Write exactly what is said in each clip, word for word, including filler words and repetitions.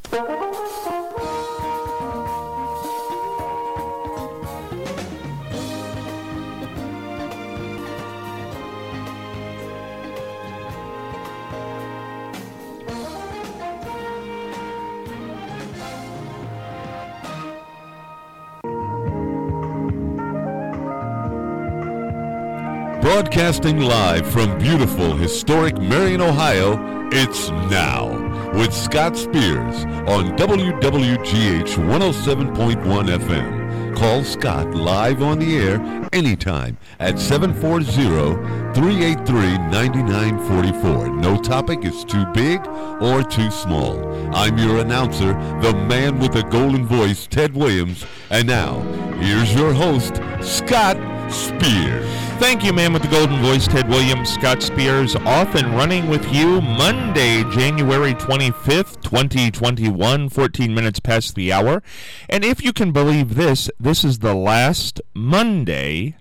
Broadcasting live from beautiful, historic Marion, Ohio, it's Now with Scott Spears on W W G H one oh seven point one F M. Call Scott live on the air anytime at seven four zero, three eight three, nine nine four four. No topic is too big or too small. I'm your announcer, the man with the golden voice, Ted Williams. And now, here's your host, Scott Spears. Thank you, man with the golden voice, Ted Williams. Scott Spears, off and running with you Monday, January twenty-fifth, twenty twenty-one, fourteen minutes past the hour. And if you can believe this, this is the last Monday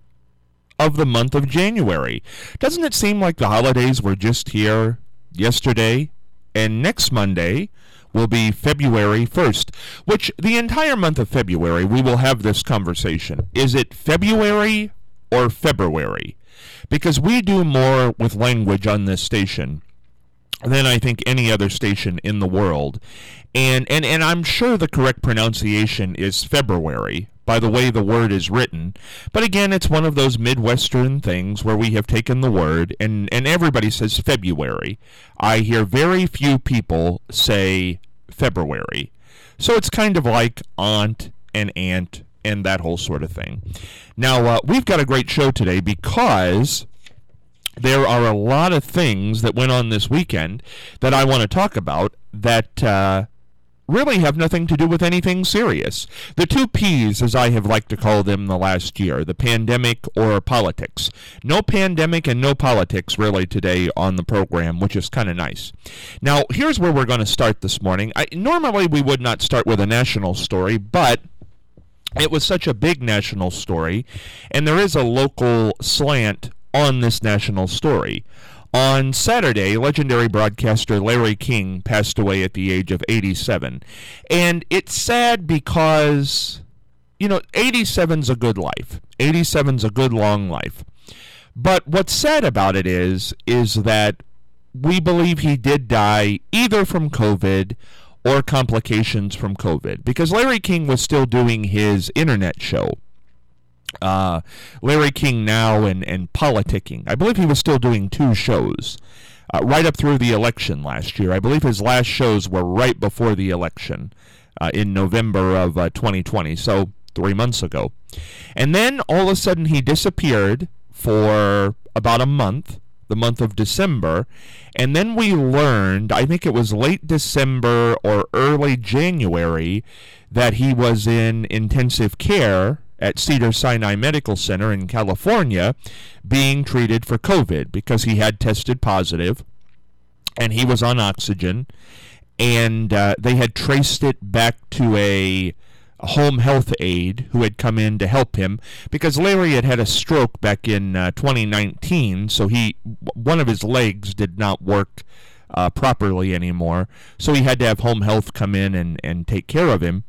of the month of January. Doesn't it seem like the holidays were just here yesterday? And next Monday will be February first, which the entire month of February we will have this conversation. Is it February or February? Because we do more with language on this station than I think any other station in the world. And, and, and I'm sure the correct pronunciation is February, by the way the word is written. But again, it's one of those Midwestern things where we have taken the word, and, and everybody says February. I hear very few people say February. So it's kind of like aunt and aunt and that whole sort of thing. Now, uh, we've got a great show today because there are a lot of things that went on this weekend that I want to talk about that uh, really have nothing to do with anything serious. The two P's, as I have liked to call them the last year, the pandemic or politics. No pandemic and no politics really today on the program, which is kind of nice. Now, here's where we're going to start this morning. I, normally we would not start with a national story, but it was such a big national story, and there is a local slant on this national story. On Saturday, legendary broadcaster Larry King passed away at the age of eighty-seven. And it's sad because, you know, eighty-seven's a good life. eighty-seven's a good long life. But what's sad about it is, is that we believe he did die either from COVID or complications from COVID, because Larry King was still doing his internet show, uh, Larry King Now and, and Politicking. I believe he was still doing two shows uh, right up through the election last year. I believe his last shows were right before the election uh, in November of uh, twenty twenty, so three months ago. And then all of a sudden he disappeared for about a month, the month of December, and then we learned, I think it was late December or early January, that he was in intensive care at Cedars-Sinai Medical Center in California being treated for COVID because he had tested positive and he was on oxygen, and uh, they had traced it back to a home health aide who had come in to help him because Larry had had a stroke back in uh, twenty nineteen, so he one of his legs did not work uh, properly anymore, so he had to have home health come in and, and take care of him,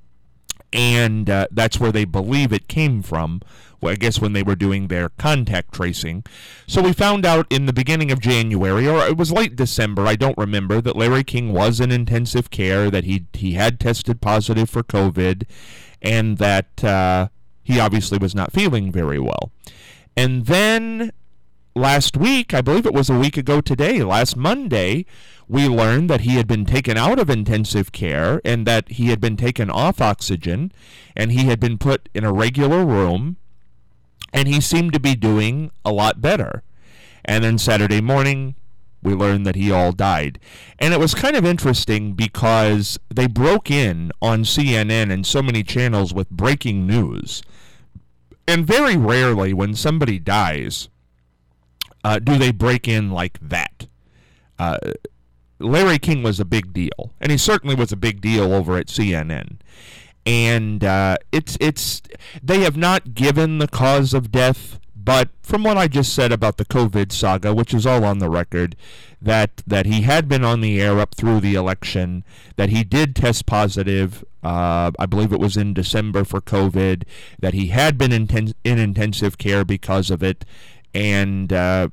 and uh, that's where they believe it came from, well, I guess when they were doing their contact tracing. So we found out in the beginning of January, or it was late December, I don't remember, that Larry King was in intensive care, that he he had tested positive for COVID, and that uh, he obviously was not feeling very well. And then last week, I believe it was a week ago today, last Monday, we learned that he had been taken out of intensive care and that he had been taken off oxygen and he had been put in a regular room, and he seemed to be doing a lot better. And then Saturday morning, we learned that he all died. And it was kind of interesting because they broke in on C N N and so many channels with breaking news. And very rarely when somebody dies, uh, do they break in like that. Uh, Larry King was a big deal, and he certainly was a big deal over at C N N. And uh, it's it's they have not given the cause of death, But from what I just said about the COVID saga, which is all on the record, that that he had been on the air up through the election, that he did test positive, uh, I believe it was in December for COVID, that he had been in, ten- in intensive care because of it, and uh,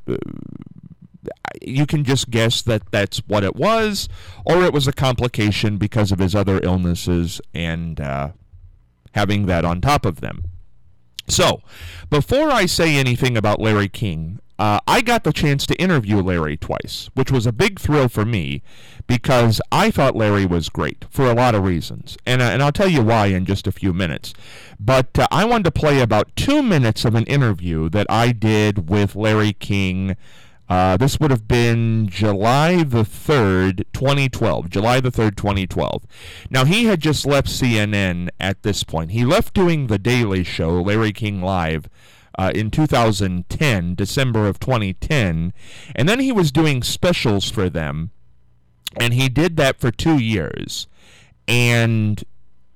you can just guess that that's what it was, or it was a complication because of his other illnesses and uh, having that on top of them. So, before I say anything about Larry King, uh, I got the chance to interview Larry twice, which was a big thrill for me because I thought Larry was great for a lot of reasons. And, uh, and I'll tell you why in just a few minutes. But uh, I wanted to play about two minutes of an interview that I did with Larry King. Uh, this would have been July the third, twenty twelve. July the third, twenty twelve. Now, he had just left C N N at this point. He left doing The Daily Show, Larry King Live, uh, in two thousand ten, December of twenty ten. And then he was doing specials for them. And he did that for two years. And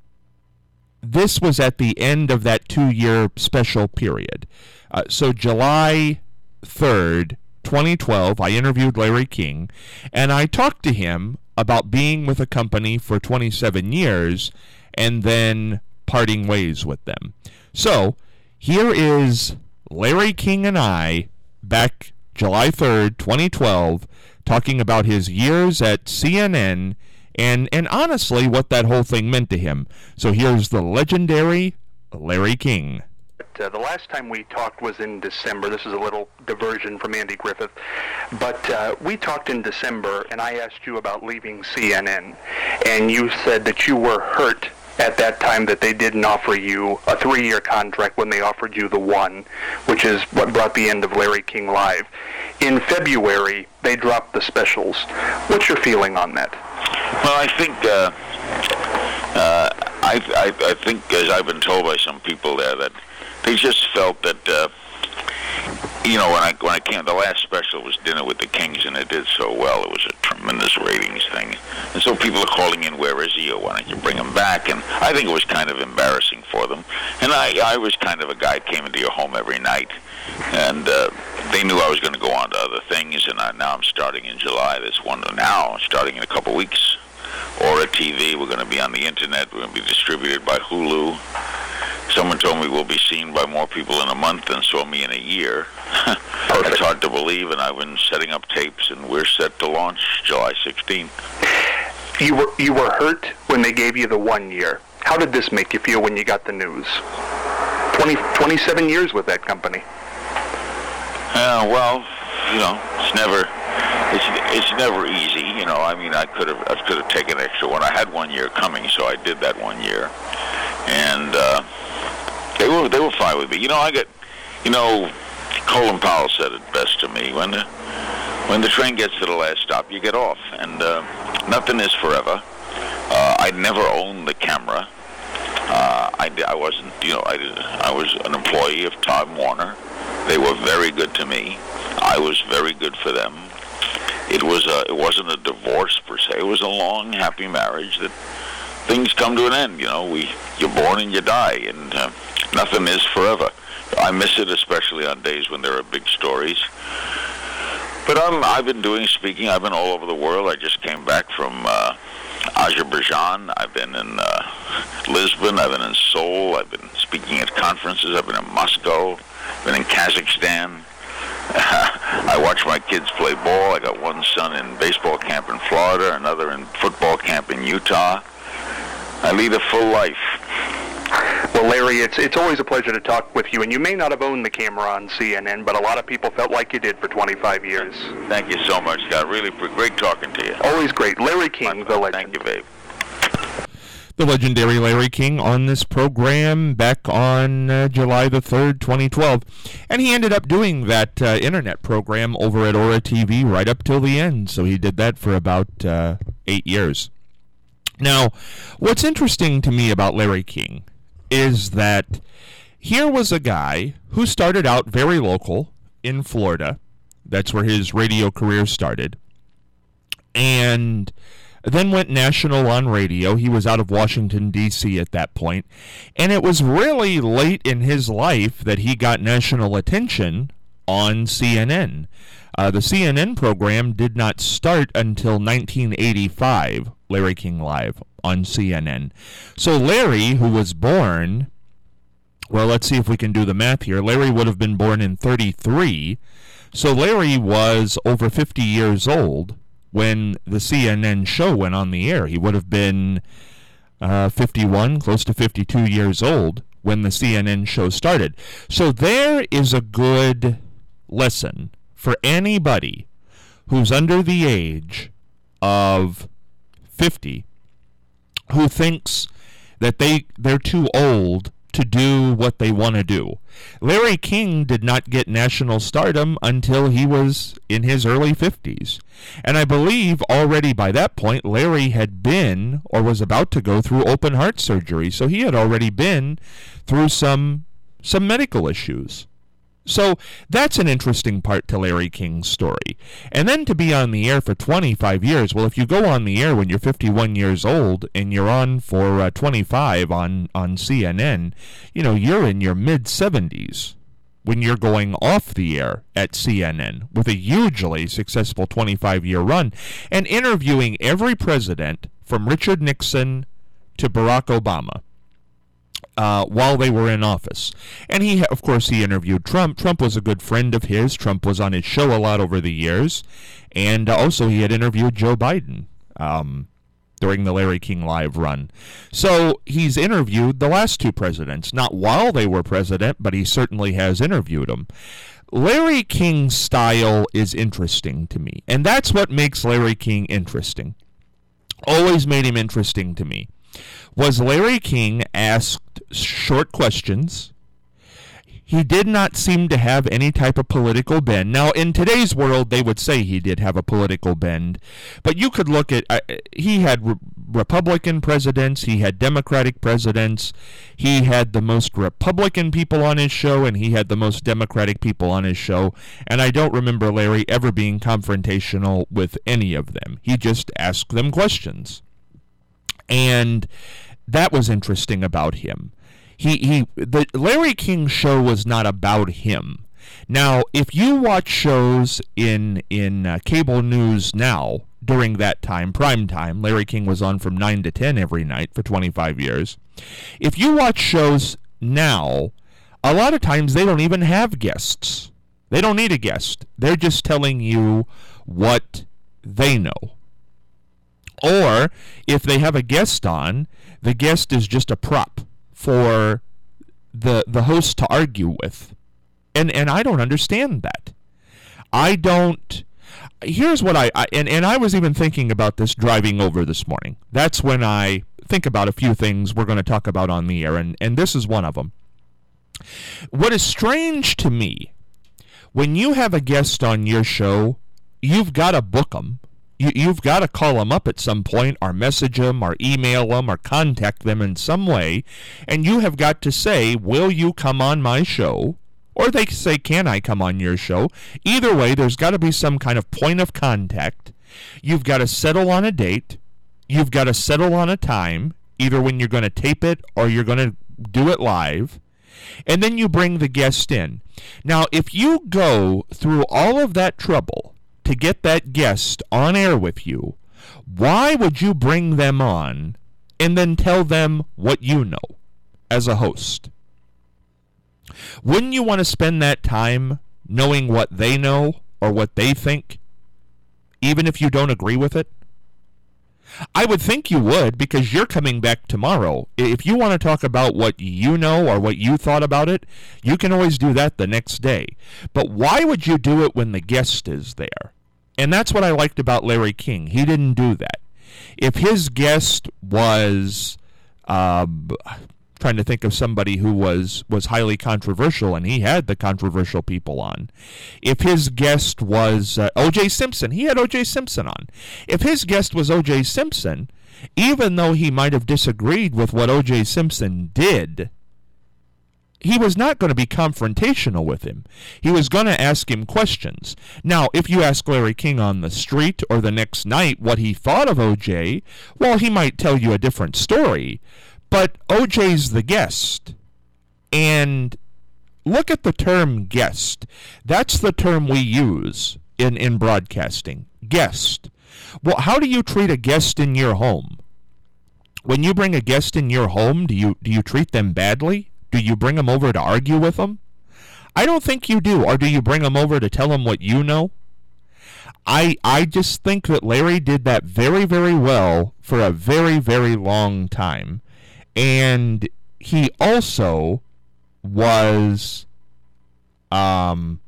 this was at the end of that two-year special period. Uh, so July third, twenty twelve, I interviewed Larry King, and I talked to him about being with a company for twenty-seven years and then parting ways with them. So, here is Larry King and I, back July third, twenty twelve, talking about his years at C N N and, and honestly what that whole thing meant to him. So here's the legendary Larry King. Uh, the last time we talked was in December. This is a little diversion from Andy Griffith. But uh, we talked in December, and I asked you about leaving C N N. And you said that you were hurt at that time that they didn't offer you a three-year contract when they offered you the one, which is what brought the end of Larry King Live. In February, they dropped the specials. What's your feeling on that? Well, I think... Uh, uh, I, I, I think, as I've been told by some people there, that they just felt that, uh, you know, when I when I came, the last special was Dinner with the Kings, and it did so well. It was a tremendous ratings thing. And so people are calling in, where is he, or why don't you bring him back? And I think it was kind of embarrassing for them. And I, I was kind of a guy who came into your home every night, and uh, they knew I was going to go on to other things, and I, now I'm starting in July. This one now, starting in a couple weeks. Aura T V, we're going to be on the internet, we're going to be distributed by Hulu. Someone told me we'll be seen by more people in a month than saw me in a year. It's hard to believe, and I've been setting up tapes, and we're set to launch July sixteenth. You were you were hurt when they gave you the one year. How did this make you feel when you got the news? twenty, twenty-seven years with that company. Uh, well, you know, it's never... It's it's never easy, you know. I mean, I could have I could have taken an extra one. I had one year coming, so I did that one year, and uh, they were they were fine with me. You know, I got, you know, Colin Powell said it best to me: when the when the train gets to the last stop, you get off, and uh, nothing is forever. Uh, I'd never owned the camera. Uh, I I wasn't, you know, I did, I was an employee of Time Warner. They were very good to me. I was very good for them. It was a, it wasn't a divorce per se. It was a long, happy marriage that things come to an end. You know, we you're born and you die, and uh, nothing is forever. I miss it, especially on days when there are big stories. But I'm, I've been doing speaking. I've been all over the world. I just came back from uh, Azerbaijan. I've been in uh, Lisbon. I've been in Seoul. I've been speaking at conferences. I've been in Moscow. I've been in Kazakhstan. I watch my kids play ball. I got one son in baseball camp in Florida, another in football camp in Utah. I lead a full life. Well, Larry, it's it's always a pleasure to talk with you, and you may not have owned the camera on C N N, but a lot of people felt like you did for twenty-five years. Thank you so much, Scott. Really great talking to you. Always great. Larry King, the legend. Thank you, babe. The legendary Larry King on this program back on uh, July the third, twenty twelve. And he ended up doing that uh, internet program over at Aura T V right up till the end. So he did that for about uh, eight years. Now, what's interesting to me about Larry King is that here was a guy who started out very local in Florida. That's where his radio career started. And then went national on radio. He was out of Washington, D C at that point. And it was really late in his life that he got national attention on C N N. Uh, the C N N program did not start until nineteen eighty-five, Larry King Live on C N N. So Larry, who was born, well, let's see if we can do the math here. Larry would have been born in thirty-three. So Larry was over fifty years old when the C N N show went on the air. He would have been uh, fifty-one, close to fifty-two years old when the C N N show started. So there is a good lesson for anybody who's under the age of fifty who thinks that they, they're too old to do what they want to do. Larry King did not get national stardom until he was in his early fifties. And I believe already by that point, Larry had been or was about to go through open heart surgery. So he had already been through some some medical issues. So that's an interesting part to Larry King's story. And then to be on the air for twenty-five years, well, if you go on the air when you're fifty-one years old and you're on for uh, twenty-five on, on C N N, you know, you're in your mid-seventies when you're going off the air at C N N with a hugely successful twenty-five-year run and interviewing every president from Richard Nixon to Barack Obama. Uh, while they were in office. And he, of course, he interviewed Trump. Trump was a good friend of his. Trump was on his show a lot over the years. And uh, also he had interviewed Joe Biden um, during the Larry King Live run. So he's interviewed the last two presidents, not while they were president, but he certainly has interviewed them. Larry King's style is interesting to me. And that's what makes Larry King interesting. Always made him interesting to me. Was Larry King asked short questions. He did not seem to have any type of political bend. Now, in today's world, they would say he did have a political bend. But you could look at, uh, he had re- Republican presidents, he had Democratic presidents, he had the most Republican people on his show, and he had the most Democratic people on his show. And I don't remember Larry ever being confrontational with any of them. He just asked them questions. And that was interesting about him. He he the Larry King show was not about him. Now, if you watch shows in in uh, cable news now during that time, prime time, Larry King was on from nine to ten every night for twenty-five years. If you watch shows now, a lot of times they don't even have guests. They don't need a guest. They're just telling you what they know. Or, if they have a guest on, the guest is just a prop for the the host to argue with. And and I don't understand that. I don't... Here's what I... I and, and I was even thinking about this driving over this morning. That's when I think about a few things we're going to talk about on the air, and, and this is one of them. What is strange to me, when you have a guest on your show, you've got to book them. You, you've got to call them up at some point, or message them, or email them, or contact them in some way, and you have got to say, will you come on my show? Or they say, can I come on your show? Either way, there's got to be some kind of point of contact. You've got to settle on a date. You've got to settle on a time, either when you're going to tape it or you're going to do it live. And then you bring the guest in. Now, if you go through all of that trouble to get that guest on air with you, why would you bring them on and then tell them what you know as a host? Wouldn't you want to spend that time knowing what they know or what they think, even if you don't agree with it? I would think you would, because you're coming back tomorrow. If you want to talk about what you know or what you thought about it, you can always do that the next day. But why would you do it when the guest is there? And that's what I liked about Larry King. He didn't do that. If his guest was... Uh, trying to think of somebody who was, was highly controversial, and he had the controversial people on. If his guest was uh, O J Simpson, he had O J Simpson on. If his guest was O J Simpson, even though he might have disagreed with what O J Simpson did, he was not going to be confrontational with him. He was going to ask him questions. Now, if you ask Larry King on the street or the next night what he thought of O J, well, he might tell you a different story. But O J's the guest. And look at the term guest. That's the term we use in, in broadcasting. Guest. Well, how do you treat a guest in your home? When you bring a guest in your home, do you do you treat them badly? Do you bring them over to argue with them? I don't think you do. Or do you bring them over to tell them what you know? I I just think that Larry did that very, very well for a very, very long time. And he also was um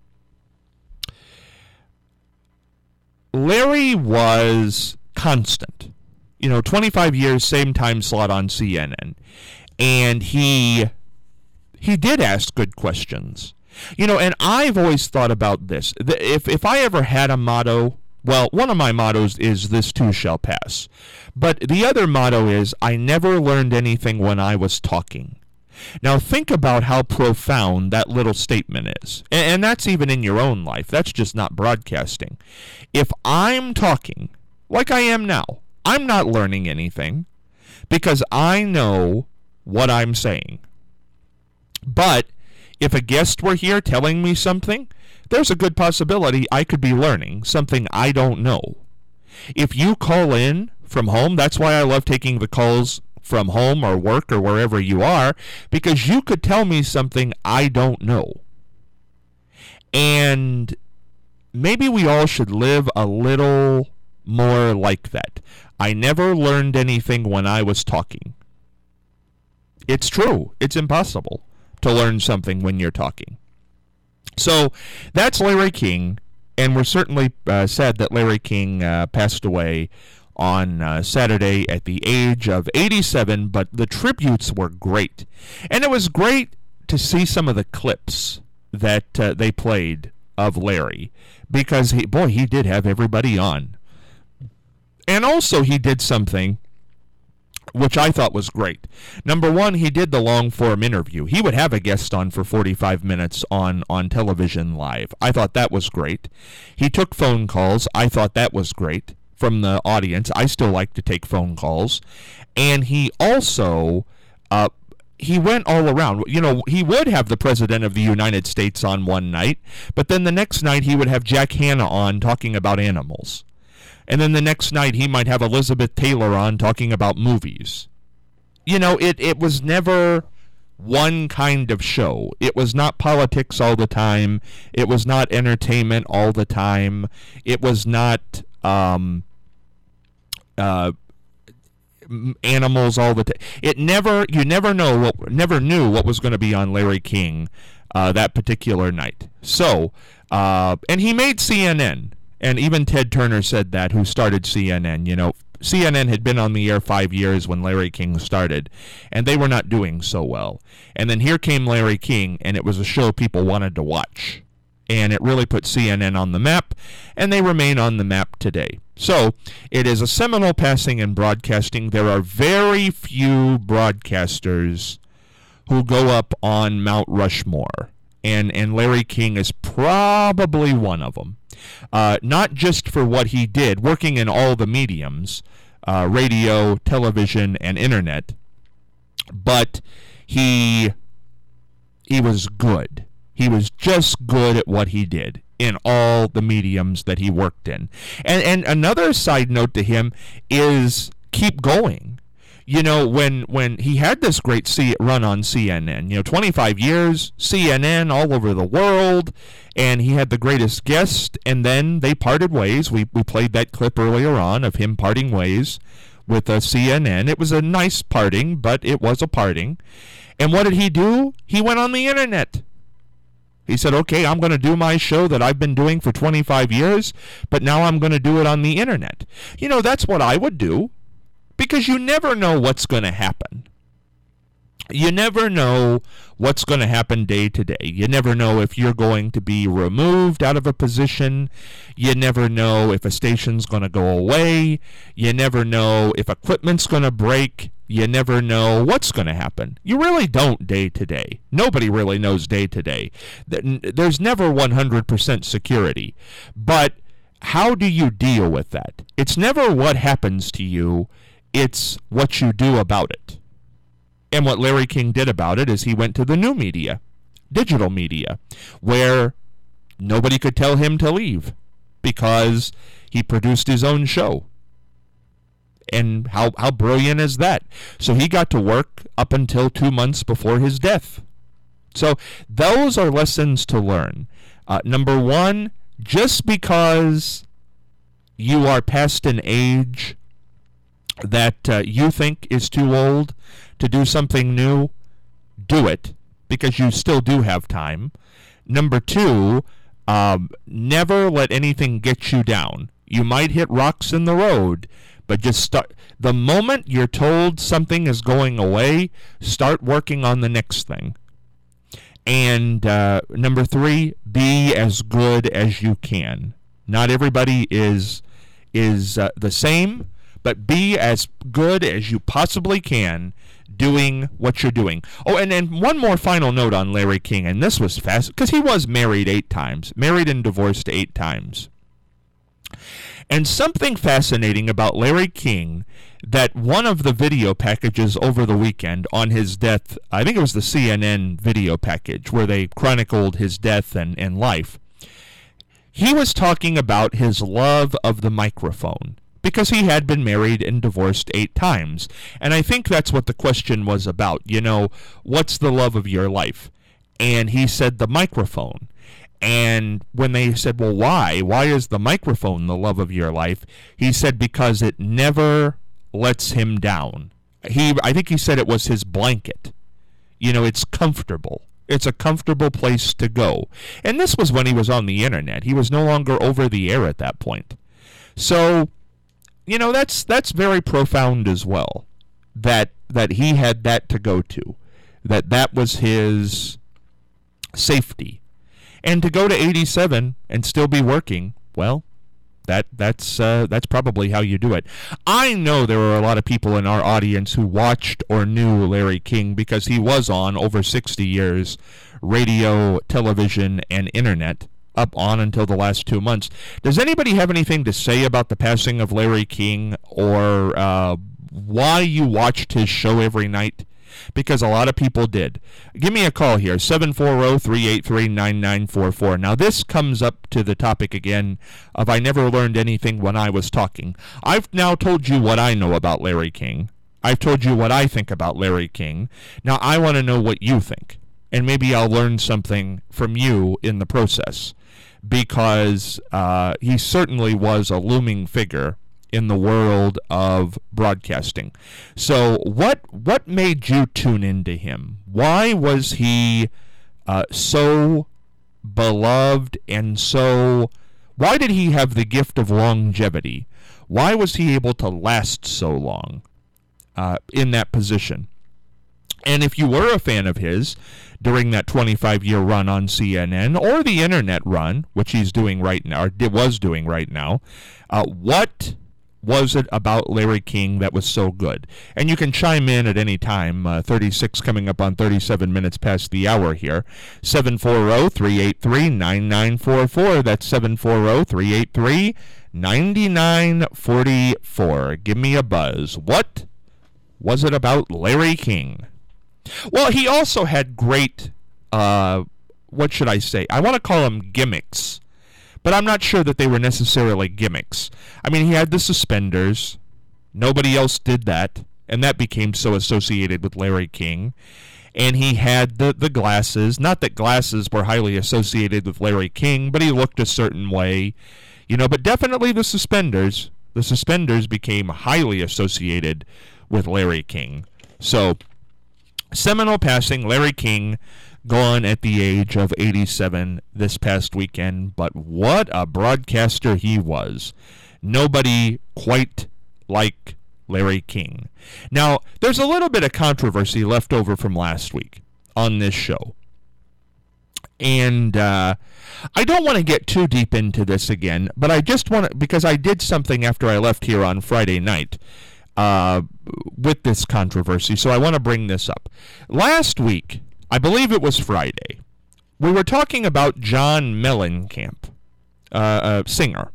Larry was constant. You know, twenty-five years, same time slot on C N N. And he he did ask good questions. You know, and I've always thought about this. If if I ever had a motto, well, one of my mottos is this too shall pass. But the other motto is I never learned anything when I was talking. Now think about how profound that little statement is. And, and that's even in your own life. That's just not broadcasting. If I'm talking, like I am now, I'm not learning anything because I know what I'm saying. But if a guest were here telling me something, there's a good possibility I could be learning something I don't know. If you call in from home, that's why I love taking the calls from home or work or wherever you are, because you could tell me something I don't know. And maybe we all should live a little more like that. I never learned anything when I was talking. It's true. It's impossible to learn something when you're talking. So that's Larry King, and we're certainly uh, sad that Larry King uh, passed away on uh, Saturday at the age of eighty-seven, but the tributes were great. And it was great to see some of the clips that uh, they played of Larry, because, he, boy, he did have everybody on. And also he did something which I thought was great. Number one, he did the long-form interview. He would have a guest on for forty-five minutes on, on television live. I thought that was great. He took phone calls. I thought that was great from the audience. I still like to take phone calls. And he also, uh, he went all around. You know, he would have the President of the United States on one night, but then the next night he would have Jack Hanna on talking about animals. And then the next night he might have Elizabeth Taylor on talking about movies. You know, it, it was never one kind of show. It was not politics all the time. It was not entertainment all the time. It was not um, uh, animals all the time. It never, you never know what, never knew what was going to be on Larry King uh, that particular night. So, uh, and he made C N N. And even Ted Turner said that, who started C N N. You know, C N N had been on the air five years when Larry King started, and they were not doing so well. And then here came Larry King, and it was a show people wanted to watch. And it really put C N N on the map, and they remain on the map today. So, it is a seminal passing in broadcasting. There are very few broadcasters who go up on Mount Rushmore, and, and Larry King is probably one of them. Uh, not just for what he did, working in all the mediums, uh, radio, television, and internet, but he he was good. He was just good at what he did in all the mediums that he worked in. And and another side note to him is keep going. You know, when when he had this great C- run on C N N, you know, twenty-five years, C N N all over the world, and he had the greatest guest, and then they parted ways. We we played that clip earlier on of him parting ways with uh, C N N. It was a nice parting, but it was a parting. And what did he do? He went on the internet. He said, okay, I'm going to do my show that I've been doing for twenty-five years, but now I'm going to do it on the internet. You know, that's what I would do. Because you never know what's going to happen. You never know what's going to happen day to day. You never know if you're going to be removed out of a position. You never know if a station's going to go away. You never know if equipment's going to break. You never know what's going to happen. You really don't day to day. Nobody really knows day to day. There's never one hundred percent security. But how do you deal with that? It's never what happens to you. It's what you do about it. And what Larry King did about it is he went to the new media, digital media, where nobody could tell him to leave because he produced his own show. And how, how brilliant is that? So he got to work up until two months before his death. So those are lessons to learn. Uh, number one, just because you are past an age that uh, you think is too old to do something new, do it, because you still do have time. Number two, um, never let anything get you down. You might hit rocks in the road, but just start. The moment you're told something is going away, start working on the next thing. And uh, number three, be as good as you can. Not everybody is is uh, the same, but be as good as you possibly can doing what you're doing. Oh, and then one more final note on Larry King, and this was fast, because he was married eight times, married and divorced eight times. And something fascinating about Larry King, that one of the video packages over the weekend on his death, I think it was the C N N video package, where they chronicled his death and, and life, he was talking about his love of the microphone, because he had been married and divorced eight times. And I think that's what the question was about. You know, what's the love of your life? And he said the microphone. And when they said, well, why? Why is the microphone the love of your life? He said, because it never lets him down. He, I think he said it was his blanket. You know, it's comfortable. It's a comfortable place to go. And this was when he was on the internet. He was no longer over the air at that point. So, you know, that's that's very profound as well, that that he had that to go to, that that was his safety. And to go to eighty-seven and still be working, well, that that's uh, that's probably how you do it. I know there are a lot of people in our audience who watched or knew Larry King because he was on over sixty years, radio, television, and internet, up on until the last two months. Does anybody have anything to say about the passing of Larry King, or uh, why you watched his show every night? Because a lot of people did. Give me a call here, seven four zero, three eight three, nine nine four four. Now, this comes up to the topic again of I never learned anything when I was talking. I've now told you what I know about Larry King. I've told you what I think about Larry King. Now, I want to know what you think. And maybe I'll learn something from you in the process. Because uh, he certainly was a looming figure in the world of broadcasting. So what what made you tune into him? Why was he uh, so beloved and so... Why did he have the gift of longevity? Why was he able to last so long uh, in that position? And if you were a fan of his during that twenty-five-year run on C N N, or the internet run, which he's doing right now, or was doing right now, uh, what was it about Larry King that was so good? And you can chime in at any time, uh, thirty-six coming up on thirty-seven minutes past the hour here, seven four zero, three eight three, nine nine four four. That's seven four zero, three eight three, nine nine four four. Give me a buzz. What was it about Larry King? Well, he also had great, uh, what should I say? I want to call them gimmicks, but I'm not sure that they were necessarily gimmicks. I mean, he had the suspenders. Nobody else did that, and that became so associated with Larry King. And he had the, the glasses. Not that glasses were highly associated with Larry King, but he looked a certain way. You know, but definitely the suspenders. The suspenders became highly associated with Larry King. So... seminal passing, Larry King, gone at the age of eighty-seven this past weekend, but what a broadcaster he was. Nobody quite like Larry King. Now, there's a little bit of controversy left over from last week on this show. And uh, I don't want to get too deep into this again, but I just want to, because I did something after I left here on Friday night. uh, with this controversy, so I want to bring this up. Last week, I believe it was Friday, we were talking about John Mellencamp, uh, a singer,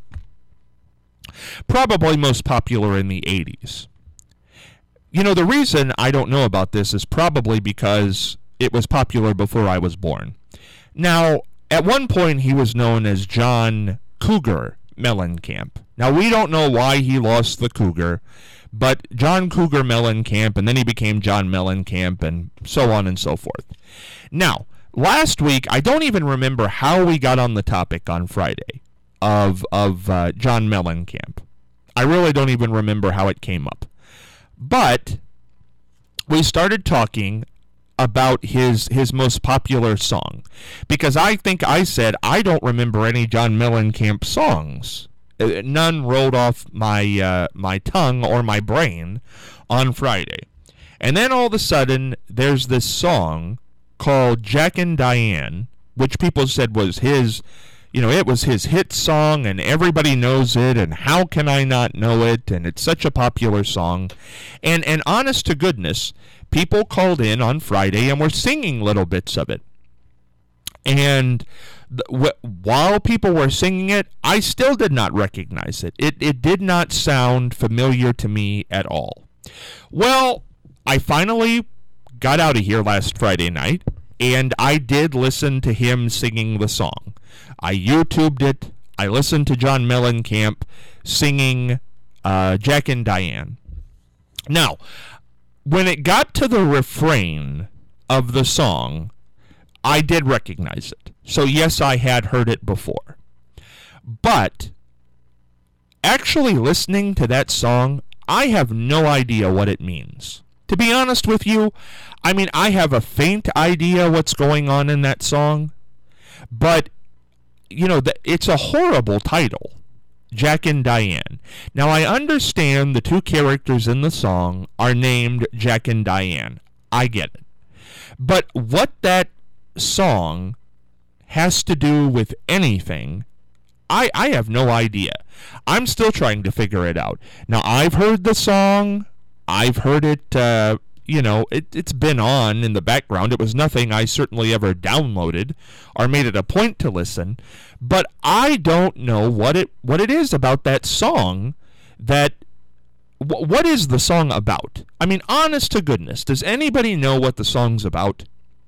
probably most popular in the eighties. You know, the reason I don't know about this is probably because it was popular before I was born. Now, at one point, he was known as John Cougar Mellencamp. Now, we don't know why he lost the Cougar, but John Cougar Mellencamp, and then he became John Mellencamp, and so on and so forth. Now, last week, I don't even remember how we got on the topic on Friday of, of uh, John Mellencamp. I really don't even remember how it came up. But we started talking about his his most popular song, because I think I said I don't remember any John Mellencamp songs. None rolled off my uh, my tongue or my brain on Friday. And then all of a sudden, there's this song called Jack and Diane, which people said was his, you know, it was his hit song, and everybody knows it, and how can I not know it, and it's such a popular song. And, and honest to goodness, people called in on Friday and were singing little bits of it. And th- w- while people were singing it, I still did not recognize it. It it did not sound familiar to me at all. Well, I finally got out of here last Friday night, and I did listen to him singing the song. I YouTubed it. I listened to John Mellencamp singing uh, Jack and Diane. Now, when it got to the refrain of the song, I did recognize it. So yes, I had heard it before. But actually listening to that song, I have no idea what it means. To be honest with you, I mean, I have a faint idea what's going on in that song, but, you know, it's a horrible title, Jack and Diane. Now, I understand the two characters in the song are named Jack and Diane. I get it. But what that song has to do with anything, I, I have no idea. I'm still trying to figure it out. Now, I've heard the song. I've heard it, uh, you know, it, it's been on in the background. It was nothing I certainly ever downloaded or made it a point to listen. But I don't know what it what it is about that song that... W- what is the song about? I mean, honest to goodness, does anybody know what the song's about?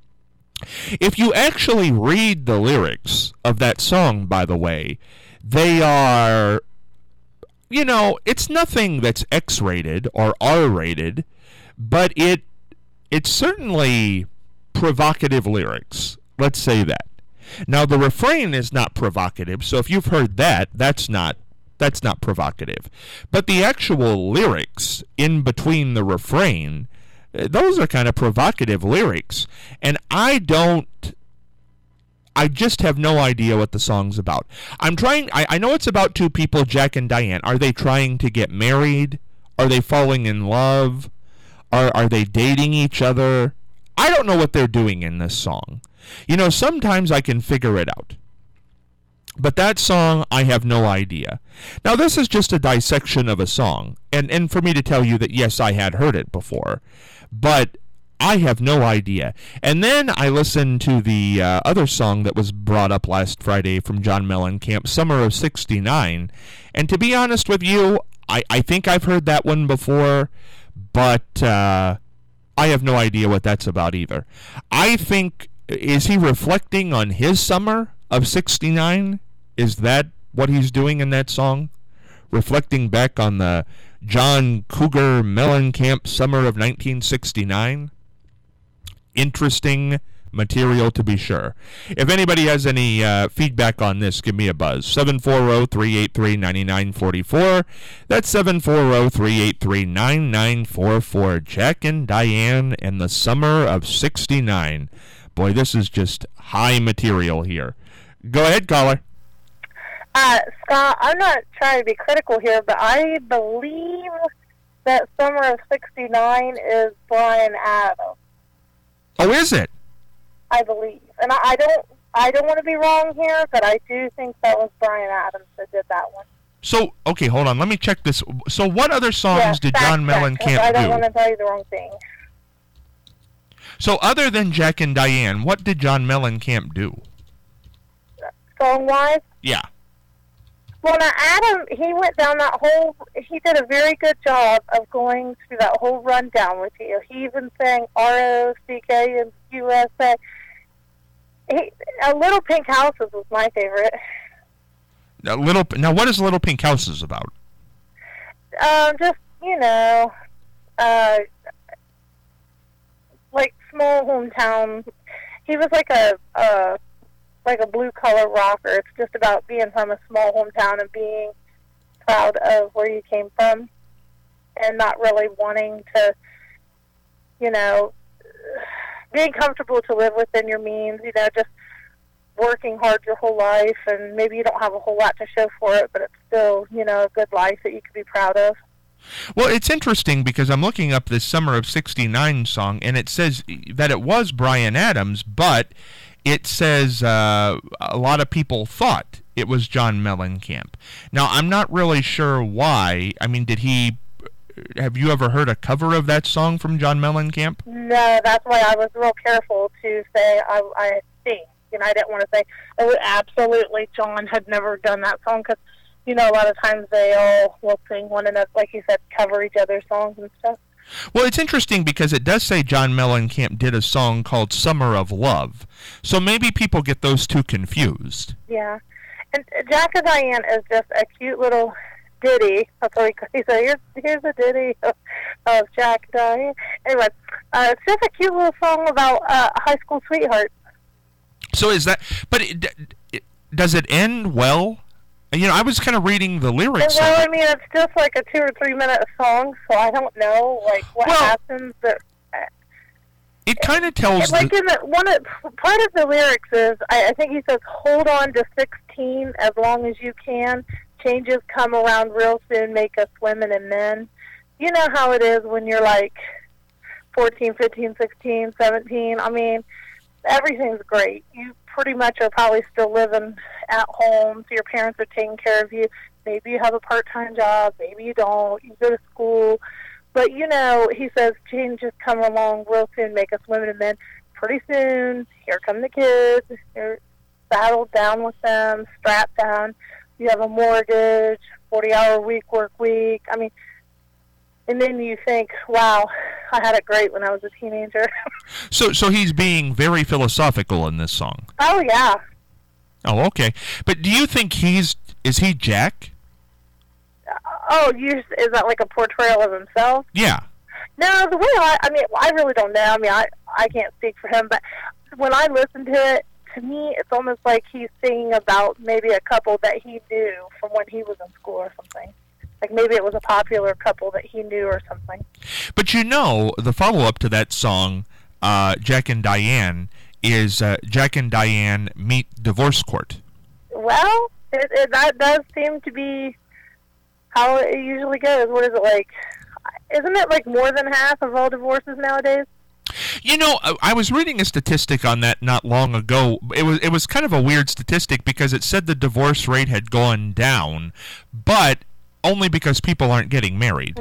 If you actually read the lyrics of that song, by the way, they are... You know, it's nothing that's X-rated or R-rated, but it it's certainly provocative lyrics. Let's say that. Now, the refrain is not provocative, so if you've heard that, that's not that's not provocative. But the actual lyrics in between the refrain, those are kind of provocative lyrics, and I don't... I just have no idea what the song's about. I'm trying, I, I know it's about two people, Jack and Diane. Are they trying to get married? Are they falling in love? Are, are they dating each other? I don't know what they're doing in this song. You know, sometimes I can figure it out. But that song, I have no idea. Now, this is just a dissection of a song. And, and for me to tell you that, yes, I had heard it before. But I have no idea. And then I listened to the uh, other song that was brought up last Friday from John Mellencamp, Summer of sixty-nine. And to be honest with you, I, I think I've heard that one before, but uh, I have no idea what that's about either. I think, is he reflecting on his summer of sixty-nine? Is that what he's doing in that song? Reflecting back on the John Cougar Mellencamp summer of nineteen sixty-nine? Interesting material, to be sure. If anybody has any uh, feedback on this, give me a buzz. seven four zero, three eight three, nine nine four four. That's seven four zero, three eight three, nine nine four four. Jack and Diane and the summer of sixty-nine. Boy, this is just high material here. Go ahead, caller. Uh, Scott, I'm not trying to be critical here, but I believe that summer of sixty-nine is Bryan Adams. Oh, is it? I believe, and I, I don't, I don't want to be wrong here, but I do think that was Bryan Adams that did that one. So, okay, hold on. Let me check this. So what other songs Yes, did fact John check, Mellencamp I don't do? want to tell you the wrong thing. So other than Jack and Diane, what did John Mellencamp do? Song-wise? Yeah. Well, now, Adam, he went down that whole, he did a very good job of going through that whole rundown with you. He even sang R O C K and U S A. He, a Little Pink Houses was my favorite. Now, little, now what is Little Pink Houses about? Um, just, you know, uh, like small hometown. He was like a, a like a blue-collar rocker. It's just about being from a small hometown and being proud of where you came from and not really wanting to, you know, being comfortable to live within your means, you know, just working hard your whole life, and maybe you don't have a whole lot to show for it, but it's still, you know, a good life that you could be proud of. Well, it's interesting because I'm looking up this Summer of sixty-nine song, and it says that it was Bryan Adams, but it says uh, a lot of people thought it was John Mellencamp. Now, I'm not really sure why. I mean, did he... Have you ever heard a cover of that song from John Mellencamp? No, that's why I was real careful to say I, I think. And I didn't want to say, oh, absolutely, John had never done that song, because, you know, a lot of times they all will sing one another, like you said, cover each other's songs and stuff. Well, it's interesting because it does say John Mellencamp did a song called Summer of Love. So maybe people get those two confused. Yeah. And Jack and Diane is just a cute little ditty. That's what he said. Here's, here's a ditty of, of Jack and Diane. Anyway, uh, it's just a cute little song about uh, high school sweethearts. So is that... But it, it, does it end well? You know, I was kind of reading the lyrics. Well, of I it. mean, it's just like a two or three minute song, so I don't know, like, what Well, happens. But It kind of tells... It's like the, in the, one of, part of the lyrics is, I, I think he says, hold on to sixteen as long as you can. Changes come around real soon, make us women and men. You know how it is when you're like fourteen, fifteen, sixteen, seventeen. I mean, everything's great. You pretty much are probably still living at home, so your parents are taking care of you. Maybe you have a part-time job, maybe you don't. You go to school. But, you know, he says, changes come along real soon, make us women and men. Pretty soon, here come the kids. You're saddled down with them, strapped down. You have a mortgage, forty-hour week, work week. I mean, and then you think, wow, I had it great when I was a teenager. so so he's being very philosophical in this song. Oh, yeah. Oh, okay. But do you think he's... Is he Jack? Oh, you, is that like a portrayal of himself? Yeah. No, the way I, I mean, I really don't know. I mean, I, I can't speak for him, but when I listen to it, to me, it's almost like he's singing about maybe a couple that he knew from when he was in school or something. Like maybe it was a popular couple that he knew or something. But you know, the follow-up to that song, uh, Jack and Diane, is uh, Jack and Diane meet divorce court. Well, it, it, that does seem to be how it usually goes. What is it like? Isn't it like more than half of all divorces nowadays? You know, I was reading a statistic on that not long ago. It was it was kind of a weird statistic because it said the divorce rate had gone down, but only because people aren't getting married.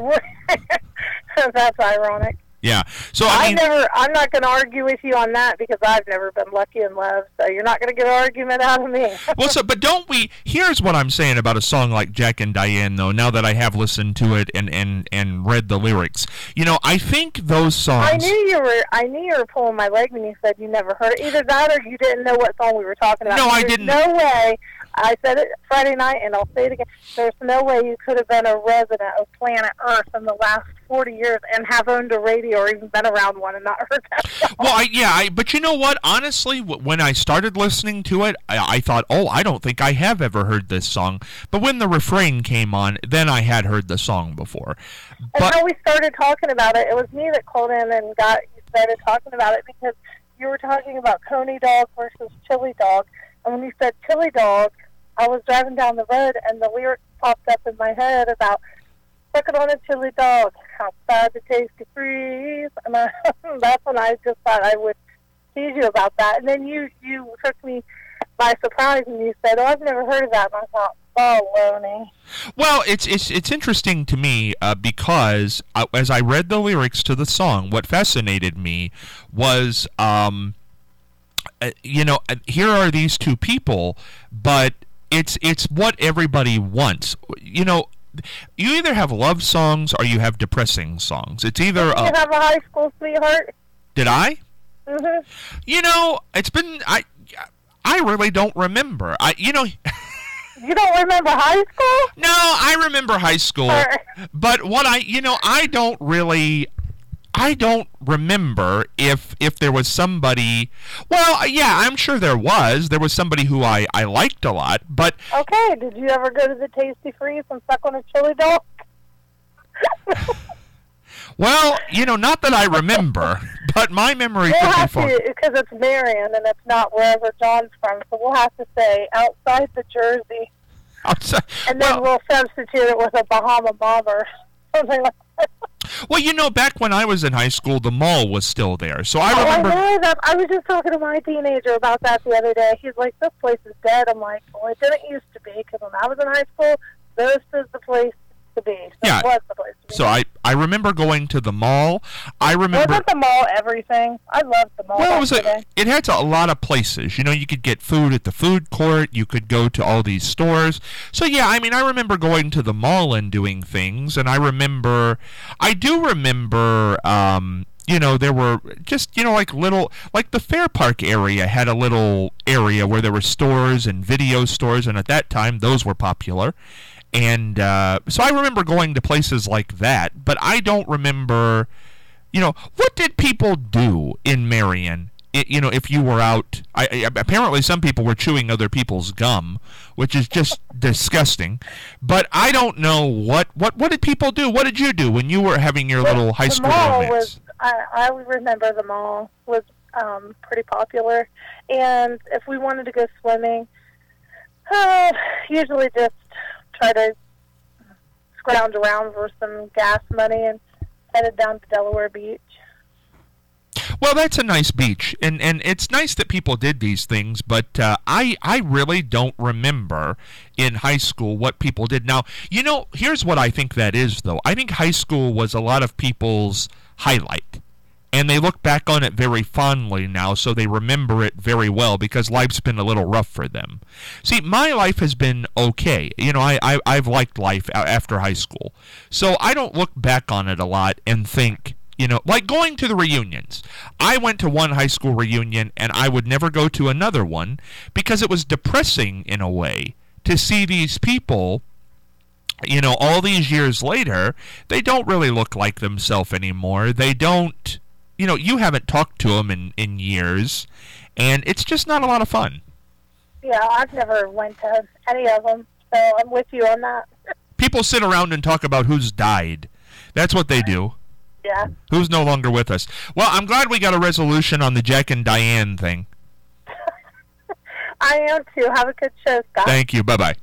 That's ironic. Yeah. So I, I mean, never. I'm not going to argue with you on that because I've never been lucky in love. So you're not going to get an argument out of me. well, so but don't we? Here's what I'm saying about a song like Jack and Diane, though. Now that I have listened to it and and and read the lyrics, you know, I think those songs. I knew you were. I knew you were pulling my leg when you said you never heard it. Either that or you didn't know what song we were talking about. No, I There's didn't. No way. I said it Friday night, and I'll say it again. There's no way you could have been a resident of planet Earth in the last forty years and have owned a radio or even been around one and not heard that song. Well, I, yeah, I, but you know what? Honestly, w- when I started listening to it, I, I thought, oh, I don't think I have ever heard this song. But when the refrain came on, then I had heard the song before. And But how we started talking about it, it was me that called in and got you started talking about it because you were talking about Coney dog versus chili dog. And when you said chili dog, I was driving down the road and the lyric popped up in my head about sucking on a chili dog, outside the tasty freeze. And I, that's when I just thought I would tease you about that. And then you, you took me by surprise and you said, oh, I've never heard of that. And I thought, Baloney. Well, it's it's it's interesting to me uh, because uh, as I read the lyrics to the song, what fascinated me was, um, uh, you know, uh, here are these two people, but it's it's what everybody wants. You know, you either have love songs or you have depressing songs. It's either Did you uh, have a high school sweetheart? did I? Mm-hmm. You know, it's been I I really don't remember. I you know. You don't remember high school? No, I remember high school, but what I, you know, I don't really, I don't remember if if there was somebody. Well, yeah, I'm sure there was. There was somebody who I I liked a lot, but Okay, did you ever go to the Tasty Freeze and suck on a chili dog? well, you know, not that I remember, but my memory We'll could be have far. to, because it's Marion and it's not wherever John's from, so we'll have to say outside the Jersey, Outside- and then well, we'll substitute it with a Bahama Bobber, something like that. well, you know, back when I was in high school, the mall was still there, so I Oh, I remember. know that. I was just talking to my teenager about that the other day. He's like, "This place is dead." I'm like, "Well, it didn't used to be, because when I was in high school, this is the place to be. So Yeah. it was the place to be." So I I remember going to the mall. I remember. Wasn't the mall everything? I loved the mall. Well, back it was in the a, day. it had a lot of places. You know, you could get food at the food court. You could go to all these stores. So yeah, I mean, I remember going to the mall and doing things. And I remember, I do remember, um, you know, there were just, you know, like little, like the Fair Park area had a little area where there were stores and video stores. And at that time, those were popular. And uh, so I remember going to places like that, but I don't remember, you know, what did people do in Marion? It, you know, if you were out, I, I, apparently some people were chewing other people's gum, which is just disgusting. But I don't know what, what, what did people do? What did you do when you were having your Well, little high the school mall romance? was, I, I remember the mall was um, pretty popular, and if we wanted to go swimming, uh, usually just try to scrounge around for some gas money and headed down to Delaware Beach. Well, that's a nice beach, and and it's nice that people did these things, but uh, I I really don't remember in high school what people did. Now, you know, here's what I think that is, though. I think high school was a lot of people's highlight, and they look back on it very fondly now, so they remember it very well because life's been a little rough for them. See, my life has been okay. You know, I, I I've liked life a- after high school, so I don't look back on it a lot and think. You know, like going to the reunions. I went to one high school reunion, and I would never go to another one because it was depressing in a way to see these people, you know, all these years later, they don't really look like themselves anymore. They don't, you know, you haven't talked to them in, in years, and it's just not a lot of fun. Yeah, I've never went to any of them, so I'm with you on that. People sit around and talk about who's died. That's what they do. Yeah. Who's no longer with us. Well, I'm glad we got a resolution on the Jack and Diane thing. I am too. Have a good show, Scott. Thank you. Bye-bye.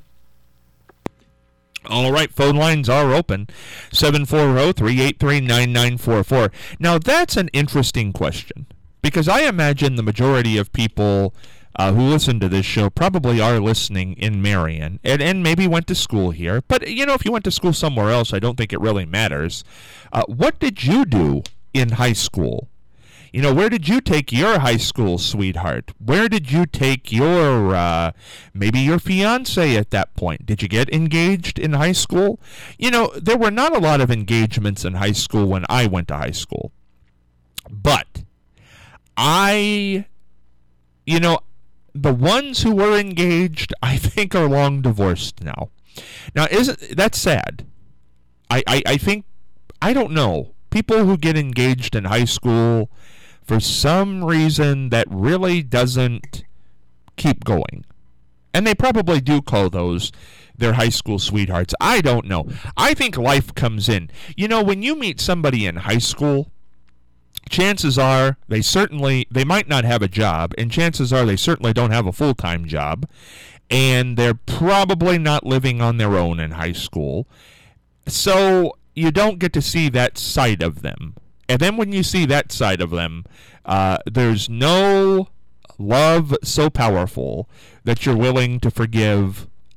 All right, phone lines are open. seven four zero, three eight three, nine nine four four. Now, that's an interesting question because I imagine the majority of people uh, who listen to this show probably are listening in Marion and, and maybe went to school here. But, you know, if you went to school somewhere else, I don't think it really matters. Uh, what did you do in high school? You know, where did you take your high school sweetheart? Where did you take your, uh, maybe your fiance at that point? Did you get engaged in high school? You know, there were not a lot of engagements in high school when I went to high school. But I, you know, the ones who were engaged, I think, are long divorced now. Now, isn't that's sad? I, I, I think, I don't know. People who get engaged in high school, for some reason, that really doesn't keep going. And they probably do call those their high school sweethearts. I don't know. I think life comes in. You know, when you meet somebody in high school, chances are they certainly, they might not have a job, and chances are they certainly don't have a full-time job, and they're probably not living on their own in high school. So you don't get to see that side of them. And then when you see that side of them, uh, there's no love so powerful that you're willing to forgive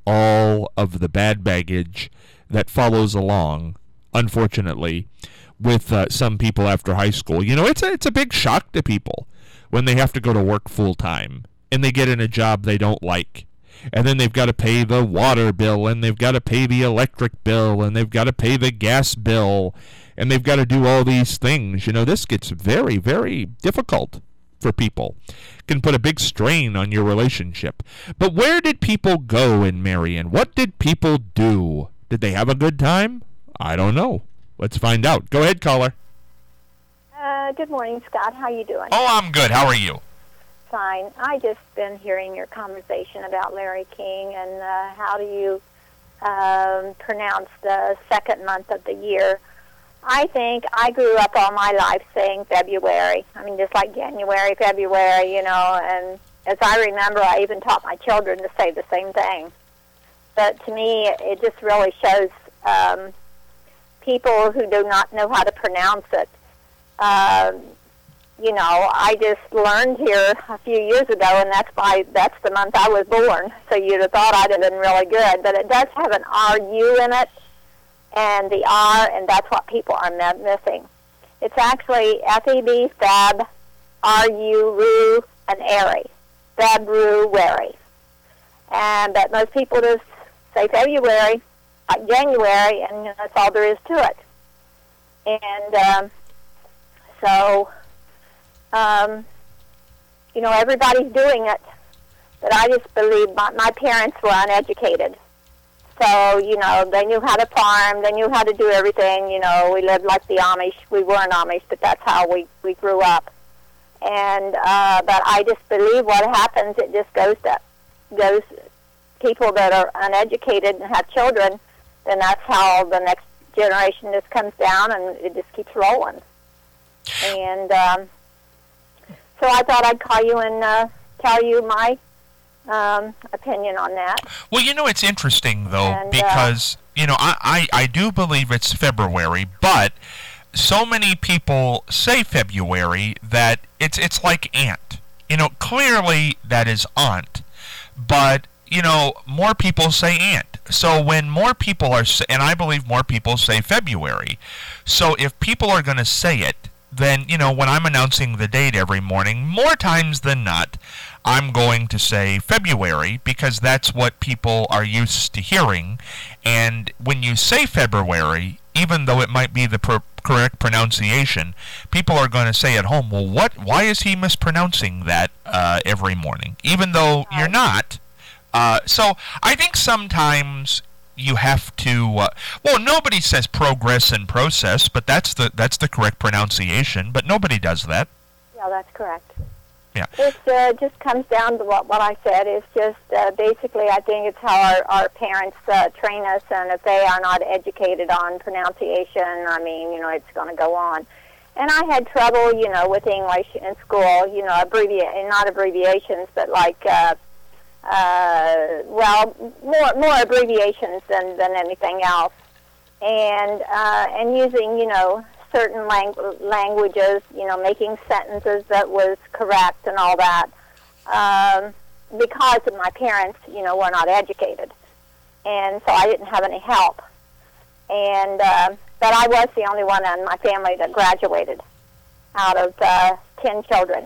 all of the bad baggage that follows along, unfortunately, with uh, some people after high school. You know, it's a, it's a big shock to people when they have to go to work full time and they get in a job they don't like. And then they've got to pay the water bill, and they've got to pay the electric bill, and they've got to pay the gas bill, and they've got to do all these things. You know, this gets very, very difficult for people. It can put a big strain on your relationship. But where did people go in Marion? What did people do? Did they have a good time? I don't know. Let's find out. Go ahead, caller. Uh, good morning, Scott. How you doing? Oh, I'm good. How are you? Fine. I just been hearing your conversation about Larry King and uh, how do you um, pronounce the second month of the year. I think I grew up all my life saying February. I mean, just like January, February, you know, and as I remember, I even taught my children to say the same thing. But to me, it just really shows um, people who do not know how to pronounce it. Um, You know, I just learned here a few years ago, and that's why that's the month I was born. So you'd have thought I'd have been really good, but it does have an R U in it, and the R, and that's what people are missing. It's actually F E B, Fab, R U, Ru, and Airy. February. And but most people just say February, like January, and that's all there is to it. And um, so. Um, you know, everybody's doing it, but I just believe my, my parents were uneducated. So, you know, they knew how to farm, they knew how to do everything, you know, we lived like the Amish. We weren't Amish, but that's how we, we grew up. And, uh, but I just believe what happens, it just goes to, goes, people that are uneducated and have children, then that's how the next generation just comes down and it just keeps rolling. And, um, So I thought I'd call you and uh, tell you my um, opinion on that. Well, you know, it's interesting, though, and, because, uh, you know, I, I, I do believe it's February, but so many people say February that it's it's like aunt. You know, clearly that is aunt, but, you know, more people say aunt. So when more people are, and I believe more people say February, so if people are going to say it, then, you know, when I'm announcing the date every morning, more times than not, I'm going to say February because that's what people are used to hearing. And when you say February, even though it might be the per- correct pronunciation, people are going to say at home, well, what? Why is he mispronouncing that uh, every morning? Even though you're not. Uh, so I think sometimes you have to, uh, well, nobody says progress and process, but that's the that's the correct pronunciation, but nobody does that. Yeah, that's correct. Yeah. It uh, just comes down to what, what I said. It's just uh, basically I think it's how our, our parents uh, train us, and if they are not educated on pronunciation, I mean, you know, it's going to go on. And I had trouble, you know, with English in school, you know, abbrevi- not abbreviations, but like, uh, uh, well, more more abbreviations than, than anything else. And uh, and using, you know, certain lang- languages, you know, making sentences that was correct and all that, um, because of my parents, you know, were not educated. And so I didn't have any help. And uh, but I was the only one in my family that graduated out of uh, ten children.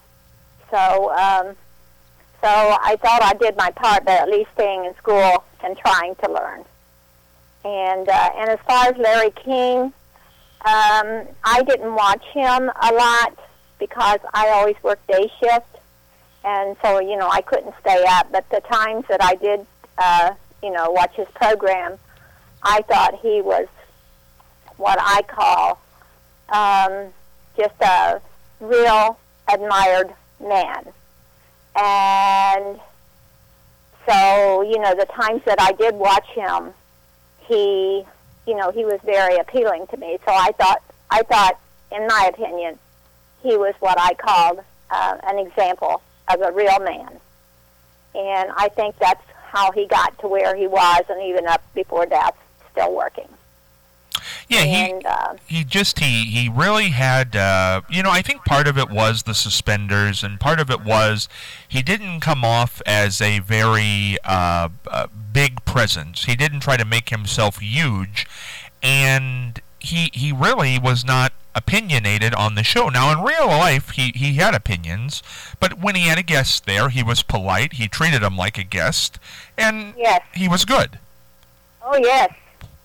So um, so I thought I did my part, but at least staying in school and trying to learn. And uh, and as far as Larry King, um, I didn't watch him a lot because I always worked day shift, and so you know I couldn't stay up. But the times that I did, uh, you know, watch his program, I thought he was what I call um, just a real admired man. And so, you know, the times that I did watch him, he, you know, he was very appealing to me. So I thought, I thought, in my opinion, he was what I called uh, an example of a real man. And I think that's how he got to where he was, and even up before death, still working. Yeah, and, he uh, he just he he really had uh, you know, I think part of it was the suspenders, and part of it was he didn't come off as a very uh, uh, big presence. He didn't try to make himself huge, and he he really was not opinionated on the show. Now, in real life, he, he had opinions, but when he had a guest there, he was polite. He treated him like a guest, and yes. he was good. Oh, yes.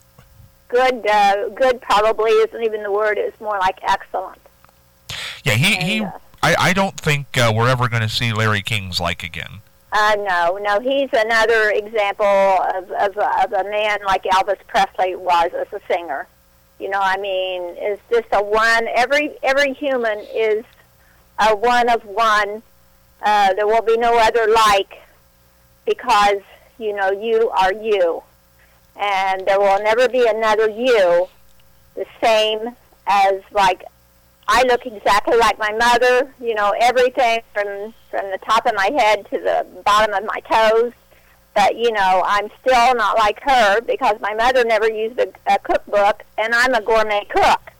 Good, uh, good probably isn't even the word. It's more like excellent. Yeah, he, and, he uh, I, I don't think uh, we're ever going to see Larry King's like again. Uh, no, no, he's another example of, of, of a man like Elvis Presley was as a singer. You know, I mean, it's just a one. Every every human is a one of one. Uh, there will be no other like, because, you know, you are you. And there will never be another you the same as, like, I look exactly like my mother, you know, everything from, from the top of my head to the bottom of my toes. But, you know, I'm still not like her because my mother never used a, a cookbook, and I'm a gourmet cook.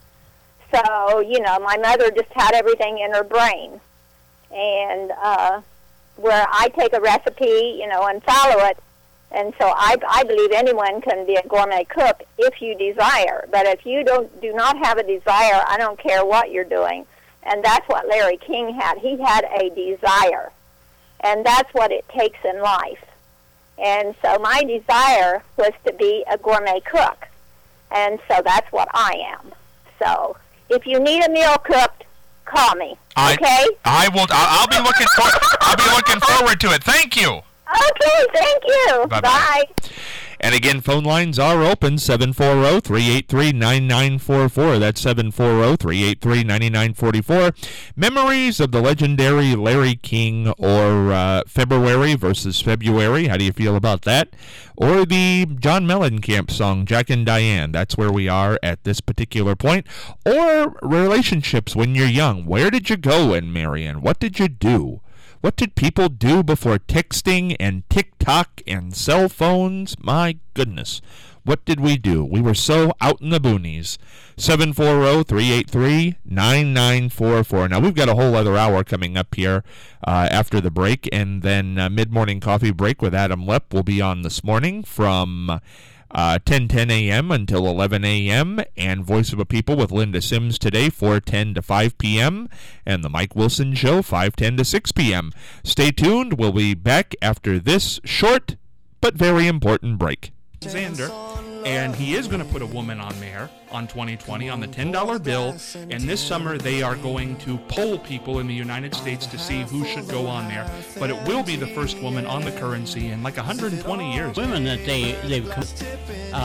So, you know, my mother just had everything in her brain. And uh, where I take a recipe, you know, and follow it, and so I, I believe anyone can be a gourmet cook if you desire. But if you don't do not have a desire, I don't care what you're doing. And that's what Larry King had. He had a desire. And that's what it takes in life. And so my desire was to be a gourmet cook. And so that's what I am. So if you need a meal cooked, call me. I, okay? I will. I'll, I'll be looking for. I'll be looking forward to it. Thank you. Okay, thank you. Bye-bye. Bye. And again, phone lines are open, seven four zero, three eight three, nine nine four four. That's seven four zero, three eight three, nine nine four four. Memories of the legendary Larry King, or uh, February versus February. How do you feel about that? Or the John Mellencamp song, Jack and Diane. That's where we are at this particular point. Or relationships when you're young. Where did you go in Marion? What did you do? What did people do before texting and TikTok and cell phones? My goodness. What did we do? We were so out in the boonies. seven four zero, three eight three, nine nine four four. Now, we've got a whole other hour coming up here uh, after the break, and then uh, Mid-Morning Coffee Break with Adam Lepp will be on this morning from Uh, ten ten a.m. until eleven a.m. and Voice of a People with Linda Sims today, four ten to five p.m. and the Mike Wilson Show, five ten to six p.m. Stay tuned. We'll be back after this short but very important break. Xander, and he is going to put a woman on there on twenty twenty on the ten dollar bill, and this summer they are going to poll people in the United States to see who should go on there, but it will be the first woman on the currency in like one hundred twenty years. Women that they, they've uh,